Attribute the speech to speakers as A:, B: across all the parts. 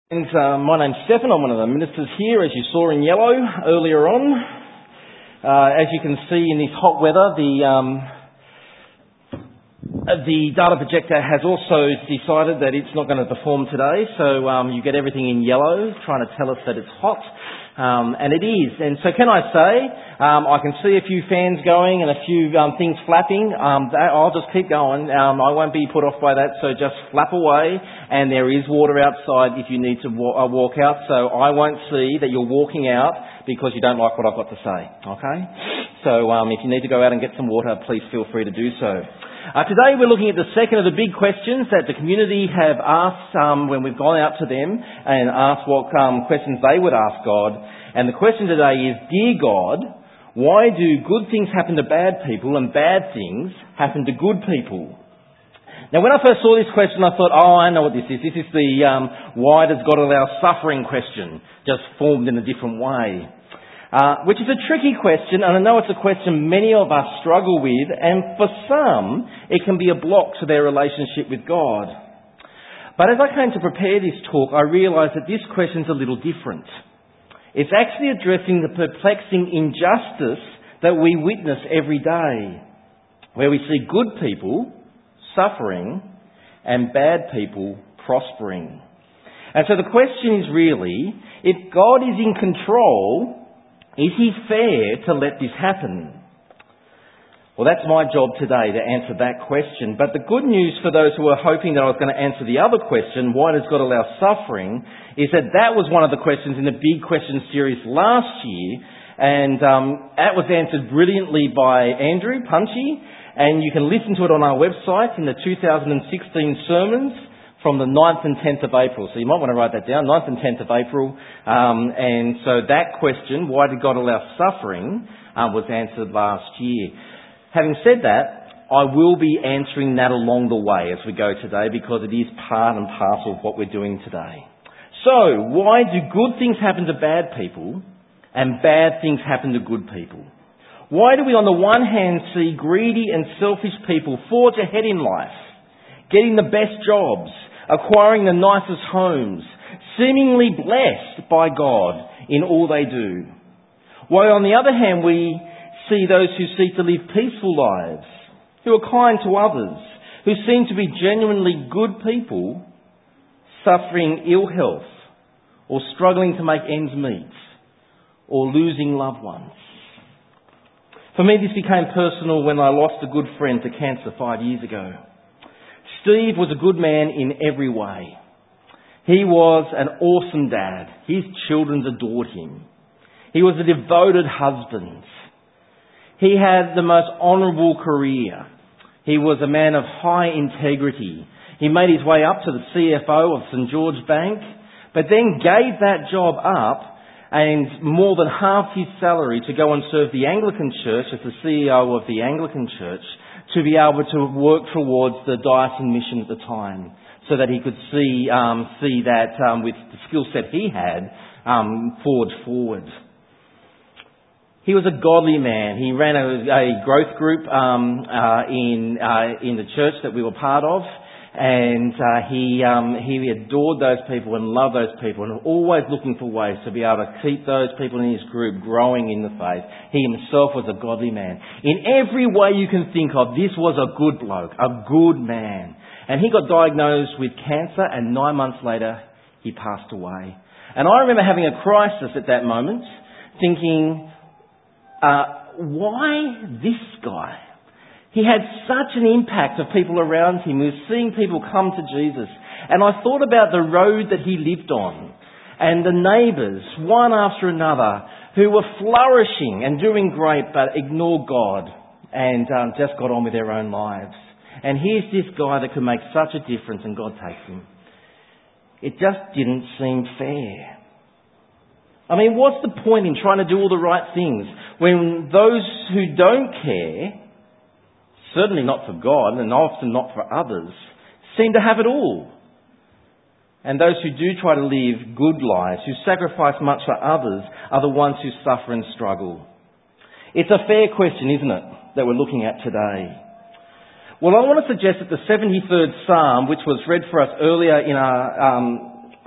A: And my name's Stephen. I'm one of the ministers here, as you saw in yellow earlier on. As you can see in this hot weather, the data projector has also decided that it's not going to perform today, so you get everything in yellow, trying to tell us that it's hot. And it is. And so can I say, I can see a few fans going and a few things flapping. I'll just keep going. I won't be put off by that, so just flap away. And there is water outside if you need to walk out, so I won't see that you're walking out because you don't like what I've got to say. Okay? So if you need to go out and get some water, please feel free to do so. Today we're looking at the second of the big questions that the community have asked when we've gone out to them and asked what questions they would ask God. And the question today is, Dear God, why do good things happen to bad people and bad things happen to good people? Now when I first saw this question I thought, I know what this is. This is the why does God allow suffering question, just formed in a different way. Which is a tricky question, and I know it's a question many of us struggle with, and for some, it can be a block to their relationship with God. But as I came to prepare this talk, I realised that this question's a little different. It's actually addressing the perplexing injustice that we witness every day, where we see good people suffering and bad people prospering. And so the question is really, if God is in control, is he fair to let this happen? Well, that's my job today, to answer that question. But the good news for those who are hoping that I was going to answer the other question, why does God allow suffering, is that was one of the questions in the Big Question series last year. And that was answered brilliantly by Andrew Punchy. And you can listen to it on our website in the 2016 sermons from the 9th and 10th of April. So you might want to write that down, 9th and 10th of April. And so that question, why did God allow suffering, was answered last year. Having said that, I will be answering that along the way as we go today because it is part and parcel of what we're doing today. So, why do good things happen to bad people and bad things happen to good people? Why do we on the one hand see greedy and selfish people forge ahead in life, getting the best jobs, acquiring the nicest homes, seemingly blessed by God in all they do? While on the other hand we see those who seek to live peaceful lives, who are kind to others, who seem to be genuinely good people, suffering ill health, or struggling to make ends meet, or losing loved ones. For me this became personal when I lost a good friend to cancer 5 years ago. Steve was a good man in every way. He was an awesome dad. His children adored him. He was a devoted husband. He had the most honourable career. He was a man of high integrity. He made his way up to the CFO of St George Bank, but then gave that job up and more than half his salary to go and serve the Anglican Church as the CEO of the Anglican Church, to be able to work towards the diocesan mission at the time, so that he could see that with the skill set he had forge forward. He was a godly man. He ran a growth group in the church that we were part of, and he adored those people and loved those people, and always looking for ways to be able to keep those people in his group growing in the faith. He himself was a godly man. In every way you can think of, this was a good bloke, a good man. And he got diagnosed with cancer, and 9 months later he passed away. And I remember having a crisis at that moment, thinking, why this guy? He had such an impact of people around him. He was seeing people come to Jesus. And I thought about the road that he lived on and the neighbours, one after another, who were flourishing and doing great but ignored God and just got on with their own lives. And here's this guy that could make such a difference, and God takes him. It just didn't seem fair. I mean, what's the point in trying to do all the right things when those who don't care, certainly not for God and often not for others, seem to have it all? And those who do try to live good lives, who sacrifice much for others, are the ones who suffer and struggle. It's a fair question, isn't it, that we're looking at today? Well, I want to suggest that the 73rd Psalm, which was read for us earlier in our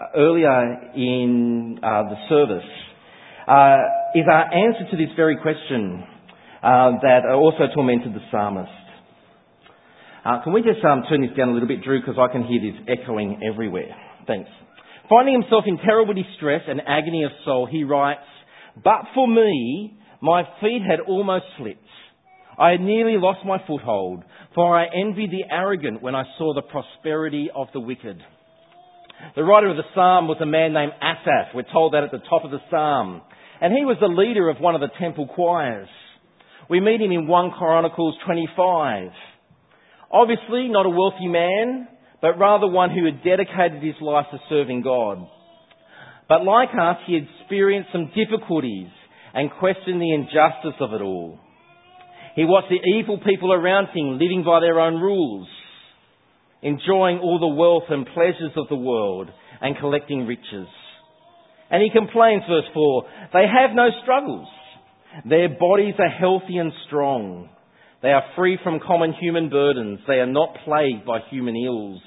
A: earlier in the service is our answer to this very question that also tormented the psalmist. Can we just turn this down a little bit, Drew, because I can hear this echoing everywhere. Thanks. Finding himself in terrible distress and agony of soul, he writes, "But for me, my feet had almost slipped. I had nearly lost my foothold, for I envied the arrogant when I saw the prosperity of the wicked." The writer of the psalm was a man named Asaph. We're told that at the top of the psalm. And he was the leader of one of the temple choirs. We meet him in 1 Chronicles 25. Obviously not a wealthy man, but rather one who had dedicated his life to serving God. But like us, he had experienced some difficulties and questioned the injustice of it all. He watched the evil people around him living by their own rules, enjoying all the wealth and pleasures of the world and collecting riches. And he complains, verse 4, "They have no struggles. Their bodies are healthy and strong. They are free from common human burdens. They are not plagued by human ills."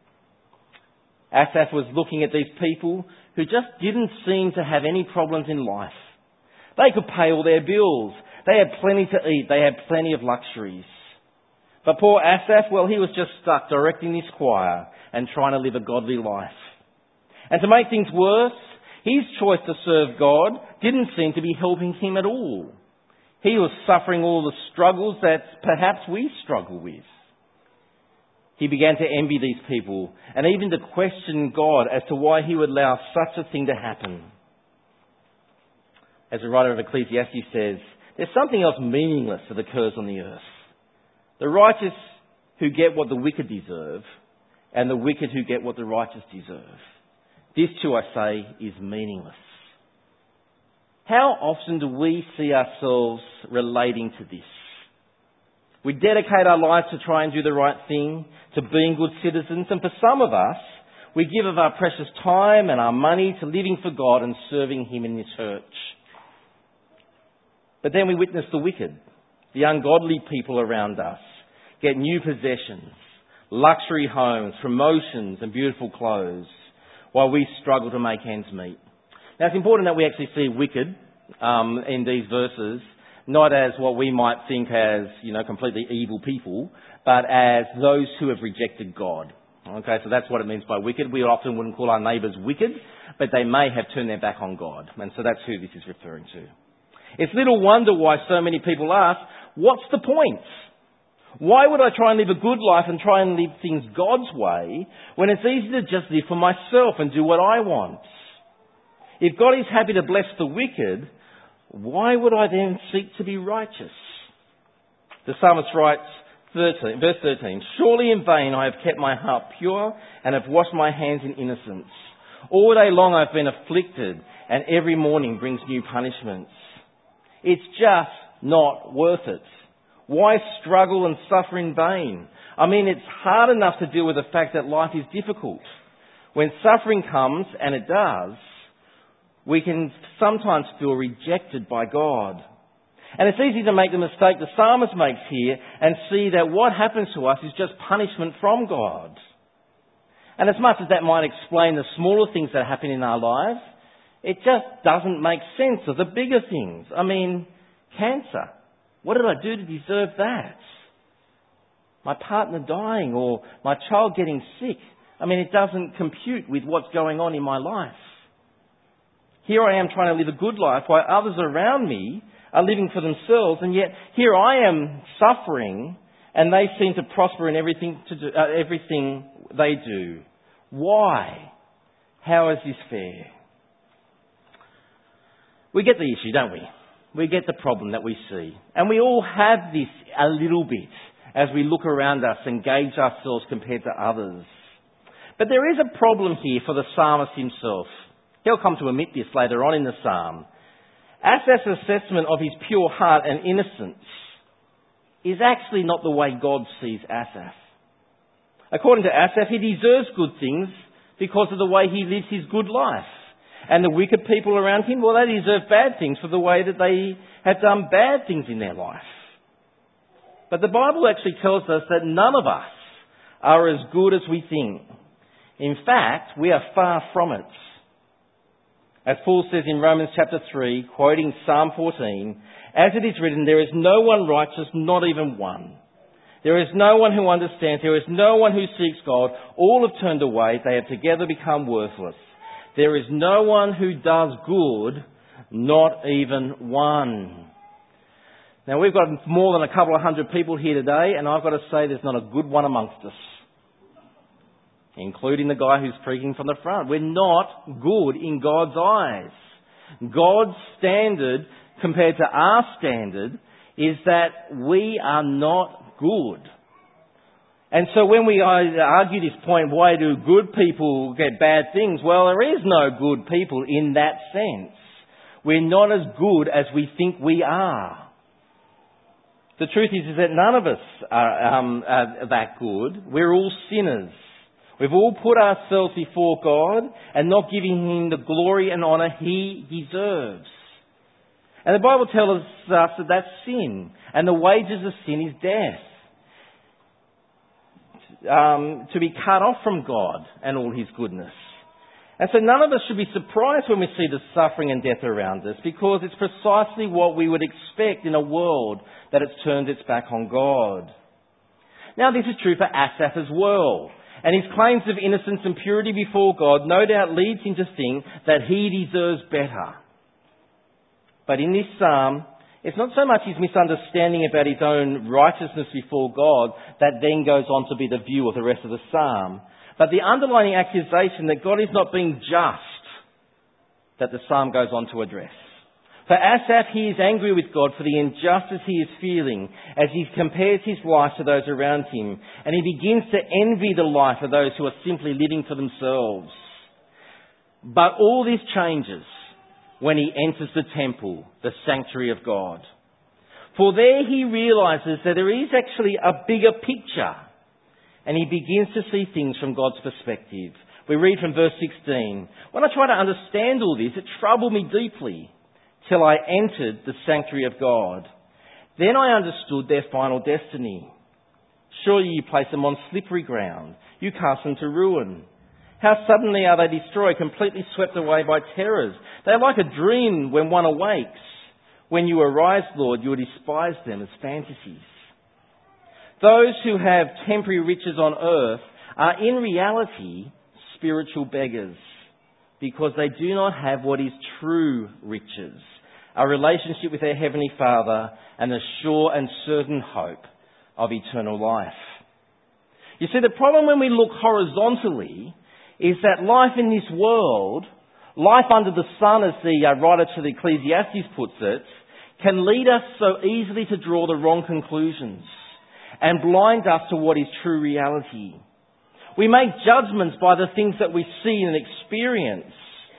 A: Asaph was looking at these people who just didn't seem to have any problems in life. They could pay all their bills. They had plenty to eat. They had plenty of luxuries. But poor Asaph, well, he was just stuck directing this choir and trying to live a godly life. And to make things worse, his choice to serve God didn't seem to be helping him at all. He was suffering all the struggles that perhaps we struggle with. He began to envy these people and even to question God as to why he would allow such a thing to happen. As the writer of Ecclesiastes says, there's something else meaningless that occurs on the earth. The righteous who get what the wicked deserve, and the wicked who get what the righteous deserve. This too, I say, is meaningless. How often do we see ourselves relating to this? We dedicate our lives to try and do the right thing, to being good citizens, and for some of us, we give of our precious time and our money to living for God and serving Him in the church. But then we witness the wicked, the ungodly people around us, get new possessions, luxury homes, promotions and beautiful clothes, while we struggle to make ends meet. Now it's important that we actually see wicked in these verses, not as what we might think as, completely evil people, but as those who have rejected God. Okay, so that's what it means by wicked. We often wouldn't call our neighbours wicked, but they may have turned their back on God. And so that's who this is referring to. It's little wonder why so many people ask, what's the point? Why would I try and live a good life and try and live things God's way when it's easy to just live for myself and do what I want? If God is happy to bless the wicked, why would I then seek to be righteous? The psalmist writes, verse 13, "Surely in vain I have kept my heart pure and have washed my hands in innocence. All day long I've been afflicted, and every morning brings new punishments." It's just not worth it. Why struggle and suffer in vain? I mean, it's hard enough to deal with the fact that life is difficult. When suffering comes, and it does, we can sometimes feel rejected by God. And it's easy to make the mistake the psalmist makes here and see that what happens to us is just punishment from God. And as much as that might explain the smaller things that happen in our lives, it just doesn't make sense of the bigger things. I mean, cancer. What did I do to deserve that? My partner dying or my child getting sick. I mean, it doesn't compute with what's going on in my life. Here I am trying to live a good life while others around me are living for themselves, and yet here I am suffering and they seem to prosper in everything they do. Why? How is this fair? We get the issue, don't we? We get the problem that we see. And we all have this a little bit as we look around us and gauge ourselves compared to others. But there is a problem here for the psalmist himself. He'll come to admit this later on in the psalm. Asaph's assessment of his pure heart and innocence is actually not the way God sees Asaph. According to Asaph, he deserves good things because of the way he lives his good life. And the wicked people around him, well, they deserve bad things for the way that they have done bad things in their life. But the Bible actually tells us that none of us are as good as we think. In fact, we are far from it. As Paul says in Romans chapter 3, quoting Psalm 14, as it is written, there is no one righteous, not even one. There is no one who understands. There is no one who seeks God. All have turned away. They have together become worthless. There is no one who does good, not even one. Now, we've got more than a couple of hundred people here today, and I've got to say there's not a good one amongst us, including the guy who's preaching from the front. We're not good in God's eyes. God's standard compared to our standard is that we are not good. And so when we argue this point, why do good people get bad things? Well, there is no good people in that sense. We're not as good as we think we are. The truth is that none of us are that good. We're all sinners. We've all put ourselves before God and not giving Him the glory and honour He deserves. And the Bible tells us that that's sin. And the wages of sin is death. To be cut off from God and all His goodness. And so none of us should be surprised when we see the suffering and death around us, because it's precisely what we would expect in a world that has turned its back on God. Now, this is true for Asaph as well. And his claims of innocence and purity before God no doubt leads him to think that he deserves better. But in this psalm, it's not so much his misunderstanding about his own righteousness before God that then goes on to be the view of the rest of the psalm, but the underlying accusation that God is not being just that the psalm goes on to address. For Asaph, he is angry with God for the injustice he is feeling as he compares his life to those around him, and he begins to envy the life of those who are simply living for themselves. But all this changes when he enters the temple, the sanctuary of God. For there he realises that there is actually a bigger picture, and he begins to see things from God's perspective. We read from verse 16, "When I tried to understand all this, it troubled me deeply, till I entered the sanctuary of God. Then I understood their final destiny. Surely you place them on slippery ground. You cast them to ruin. How suddenly are they destroyed, completely swept away by terrors. They are like a dream when one awakes. When you arise, Lord, you will despise them as fantasies." Those who have temporary riches on earth are in reality spiritual beggars, because they do not have what is true riches, a relationship with their Heavenly Father and the sure and certain hope of eternal life. You see, the problem when we look horizontally is that life in this world, life under the sun, as the writer to the Ecclesiastes puts it, can lead us so easily to draw the wrong conclusions and blind us to what is true reality. We make judgments by the things that we see and experience.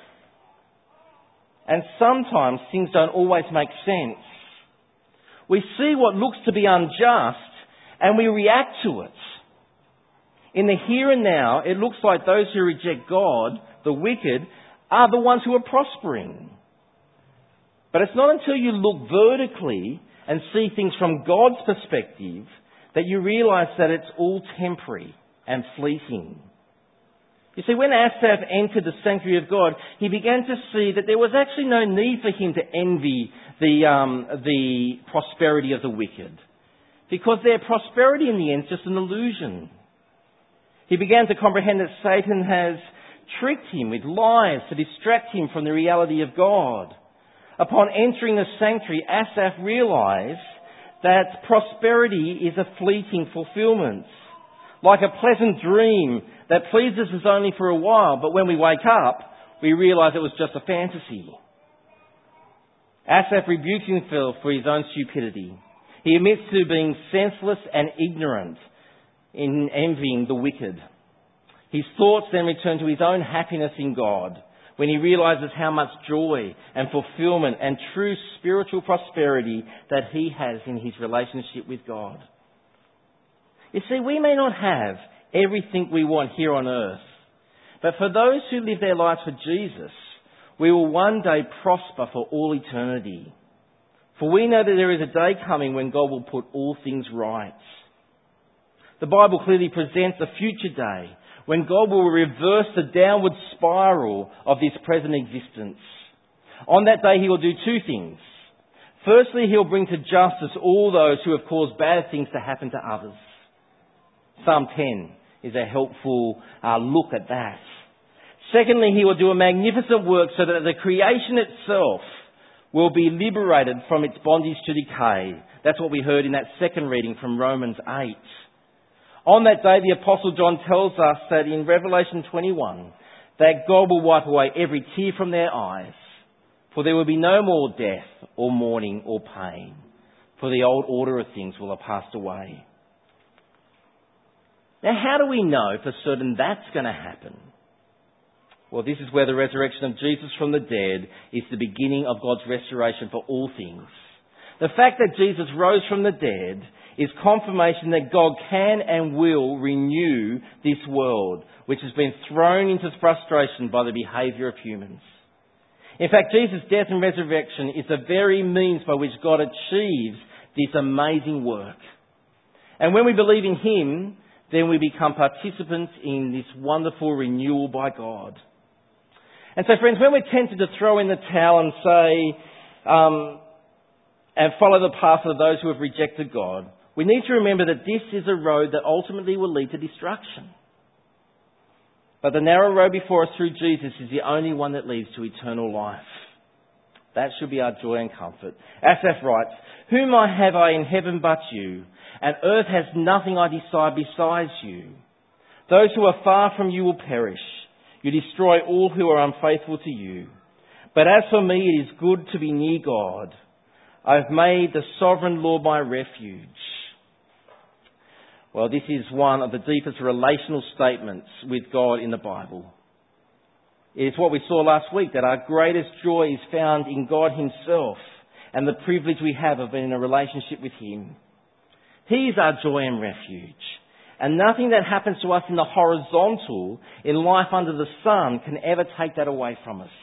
A: And sometimes things don't always make sense. We see what looks to be unjust and we react to it. In the here and now, it looks like those who reject God, the wicked, are the ones who are prospering. But it's not until you look vertically and see things from God's perspective that you realise that it's all temporary and fleeting. You see, when Asaph entered the sanctuary of God, he began to see that there was actually no need for him to envy the prosperity of the wicked, because their prosperity in the end is just an illusion. He began to comprehend that Satan has tricked him with lies to distract him from the reality of God. Upon entering the sanctuary, Asaph realised that prosperity is a fleeting fulfilment, like a pleasant dream that pleases us only for a while, but when we wake up, we realise it was just a fantasy. Asaph rebukes himself for his own stupidity. He admits to being senseless and ignorant in envying the wicked. His thoughts then return to his own happiness in God, when he realises how much joy and fulfilment and true spiritual prosperity that he has in his relationship with God. You see, we may not have everything we want here on earth, but for those who live their lives for Jesus, we will one day prosper for all eternity. For we know that there is a day coming when God will put all things right. The Bible clearly presents a future day when God will reverse the downward spiral of this present existence. On that day, he will do two things. Firstly, he'll bring to justice all those who have caused bad things to happen to others. Psalm 10 is a helpful look at that. Secondly, he will do a magnificent work so that the creation itself will be liberated from its bondage to decay. That's what we heard in that second reading from Romans 8. On that day, the Apostle John tells us that in Revelation 21, that God will wipe away every tear from their eyes, for there will be no more death or mourning or pain, for the old order of things will have passed away. Now, how do we know for certain that's going to happen? Well, this is where the resurrection of Jesus from the dead is the beginning of God's restoration for all things. The fact that Jesus rose from the dead is confirmation that God can and will renew this world, which has been thrown into frustration by the behaviour of humans. In fact, Jesus' death and resurrection is the very means by which God achieves this amazing work. And when we believe in Him, then we become participants in this wonderful renewal by God. And so, friends, when we're tempted to throw in the towel and say, and follow the path of those who have rejected God, we need to remember that this is a road that ultimately will lead to destruction. But the narrow road before us through Jesus is the only one that leads to eternal life. That should be our joy and comfort. Asaph writes, "Whom have I in heaven but you? And earth has nothing I desire besides you. Those who are far from you will perish. You destroy all who are unfaithful to you. But as for me, it is good to be near God. I have made the sovereign Lord my refuge." Well, this is one of the deepest relational statements with God in the Bible. It's what we saw last week, that our greatest joy is found in God Himself and the privilege we have of being in a relationship with Him. He is our joy and refuge. And nothing that happens to us in the horizontal, in life under the sun, can ever take that away from us.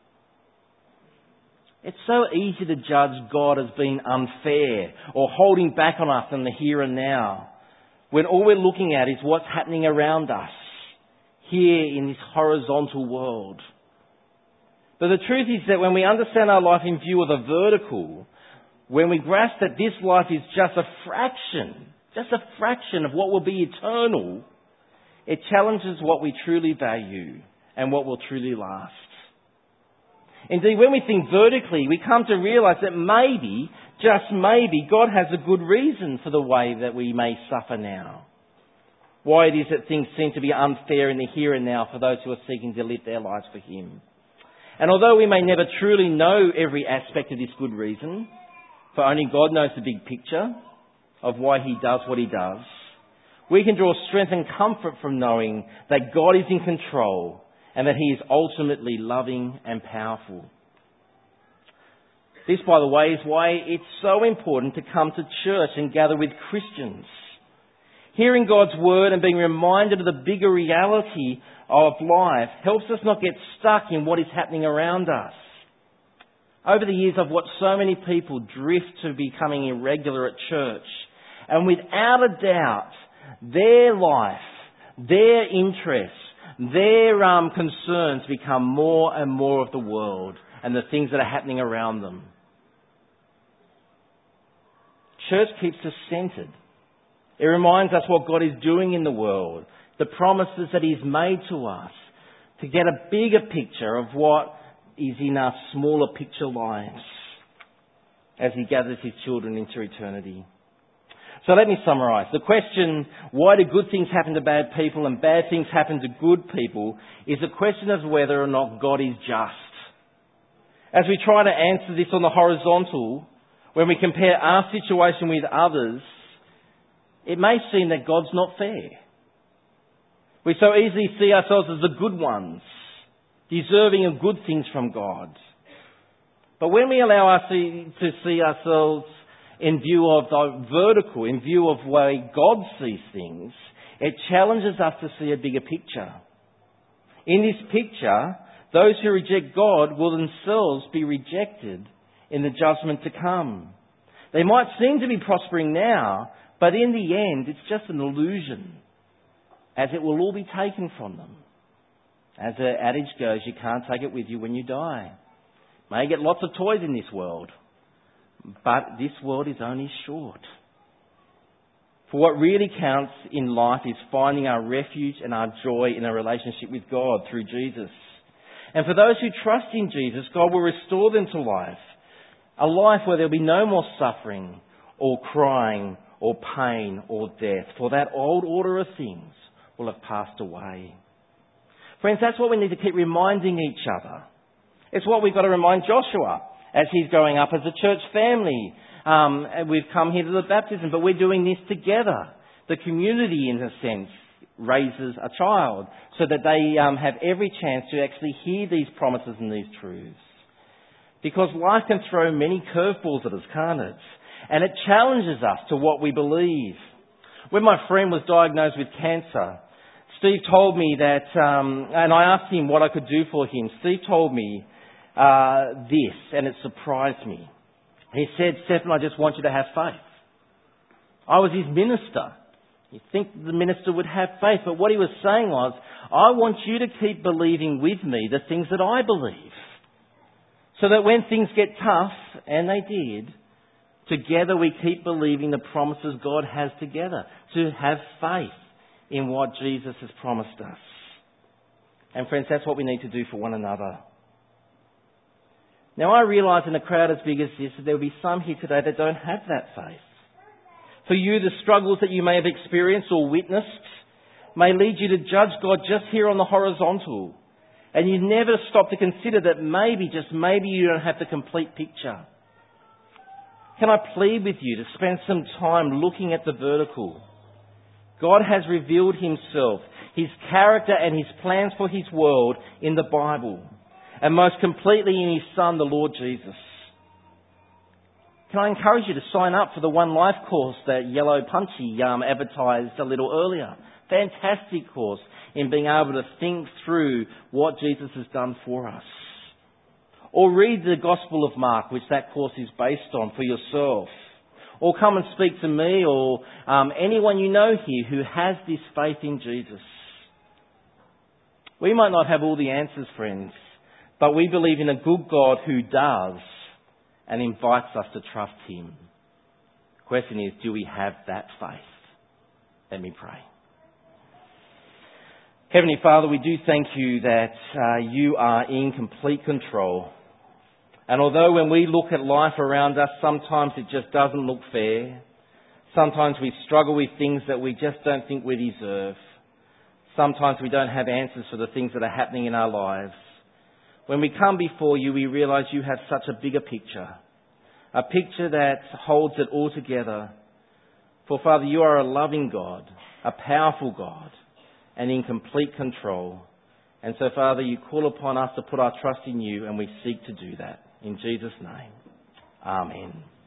A: It's so easy to judge God as being unfair or holding back on us in the here and now, when all we're looking at is what's happening around us, here in this horizontal world. But the truth is that when we understand our life in view of the vertical, when we grasp that this life is just a fraction of what will be eternal, it challenges what we truly value and what will truly last. Indeed, when we think vertically, we come to realise that maybe, just maybe, God has a good reason for the way that we may suffer now. Why it is that things seem to be unfair in the here and now for those who are seeking to live their lives for Him. And although we may never truly know every aspect of this good reason, for only God knows the big picture of why He does what He does, we can draw strength and comfort from knowing that God is in control and that He is ultimately loving and powerful. This, by the way, is why it's so important to come to church and gather with Christians. Hearing God's word and being reminded of the bigger reality of life helps us not get stuck in what is happening around us. Over the years, I've watched so many people drift to becoming irregular at church. And without a doubt, their life, their interests, their concerns become more and more of the world and the things that are happening around them. Church keeps us centred. It reminds us what God is doing in the world, the promises that He's made to us, to get a bigger picture of what is in our smaller picture lives as He gathers His children into eternity. So let me summarise. The question, why do good things happen to bad people and bad things happen to good people, is a question of whether or not God is just. As we try to answer this on the horizontal, when we compare our situation with others, it may seem that God's not fair. We so easily see ourselves as the good ones, deserving of good things from God. But when we allow us to see ourselves in view of the vertical, in view of the way God sees things, it challenges us to see a bigger picture. In this picture, those who reject God will themselves be rejected in the judgment to come. They might seem to be prospering now, but in the end, it's just an illusion. as it will all be taken from them. As the adage goes, you can't take it with you when you die. May get lots of toys in this world, but this world is only short. For what really counts in life is finding our refuge and our joy in a relationship with God through Jesus. And for those who trust in Jesus, God will restore them to life. A life where there will be no more suffering or crying or pain or death. For that old order of things will have passed away. Friends, that's what we need to keep reminding each other. It's what we've got to remind Joshua as he's growing up as a church family. And we've come here to the baptism, but we're doing this together. The community, in a sense, raises a child so that they have every chance to actually hear these promises and these truths. Because life can throw many curveballs at us, can't it? And it challenges us to what we believe. When my friend was diagnosed with cancer, Steve told me that, and I asked him what I could do for him. Steve told me this, and it surprised me. He said, "Stephen, I just want you to have faith." I was his minister. You'd think the minister would have faith, but what he was saying was, I want you to keep believing with me the things that I believe. So that when things get tough, and they did, together we keep believing the promises God has together. To have faith in what Jesus has promised us. And friends, that's what we need to do for one another. Now I realise in a crowd as big as this, that there will be some here today that don't have that faith. For you, the struggles that you may have experienced or witnessed may lead you to judge God just here on the horizontal. And you never stop to consider that maybe, just maybe, you don't have the complete picture. Can I plead with you to spend some time looking at the vertical? God has revealed himself, his character and his plans for his world in the Bible. And most completely in his Son, the Lord Jesus. Can I encourage you to sign up for the One Life course that Yellow Punchy advertised a little earlier? Fantastic course in being able to think through what Jesus has done for us. Or read the Gospel of Mark, which that course is based on, for yourself. Or come and speak to me or anyone you know here who has this faith in Jesus. We might not have all the answers, friends, but we believe in a good God who does and invites us to trust him. The question is, do we have that faith? Let me pray. Heavenly Father, we do thank you that you are in complete control. And although when we look at life around us, sometimes it just doesn't look fair. Sometimes we struggle with things that we just don't think we deserve. Sometimes we don't have answers for the things that are happening in our lives. When we come before you, we realise you have such a bigger picture. A picture that holds it all together. For Father, you are a loving God, a powerful God, and in complete control. And so Father, you call upon us to put our trust in you, and we seek to do that. In Jesus' name, amen.